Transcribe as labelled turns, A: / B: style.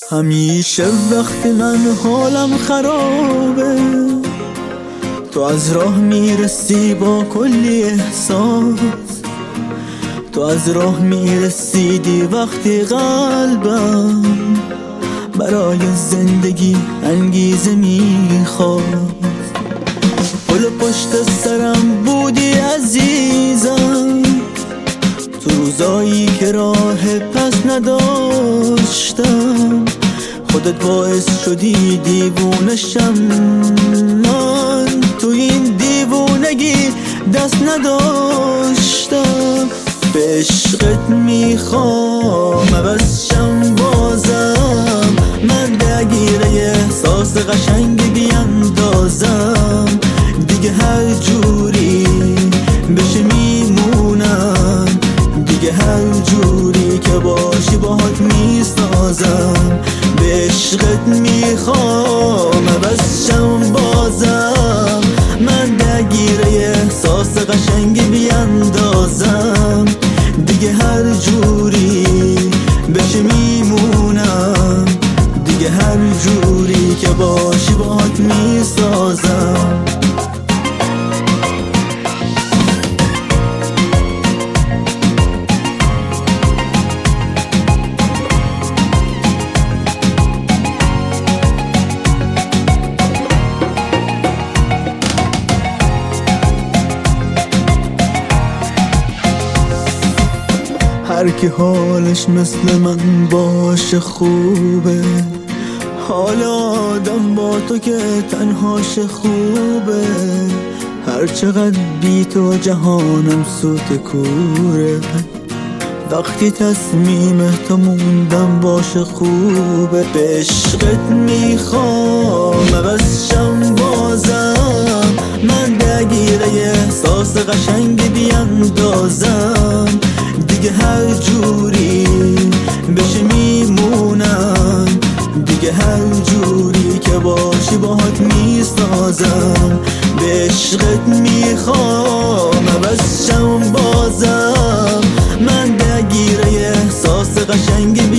A: همیشه وقتی من حالم خرابه تو از راه میرسی با کلی احساس، تو از راه میرسیدی وقتی قلبم برای زندگی انگیزه میخواست. پل پشت سرم بودی عزیزم تو روزایی که راه پس نداشتم، خودت باعث شدی دیوونشم، من تو این دیوونگی دست نداشتم. به عشقت میخوام عوض شم بازم، من درگیره احساس قشنگ بیندازم، دیگه هر جوری بشه میمونم، دیگه هر جوری که باشی باهات میسازم. به عشقت میخوام عوض شم بازم، من درگیره احساس قشنگ بیندازم، دیگه هر جوری بشه میمونم، دیگه هر جوری که باشی باهات میسازم. هر کی حالش مثل من باشه خوبه، حال آدم با تو که تنهاش خوبه، هر چقدر بی تو جهانم سوت کوره، وقتی تصمیم تو موندم باشه خوبه. به عشقت میخوام عوض شم بازم، من درگیره احساس قشنگ بیندازم، دیگه هر جوری بشه میمونم، دیگه هر جوری که باشی باهات میسازم. به عشقت میخوام عوض شم بازم، من درگیره احساس قشنگ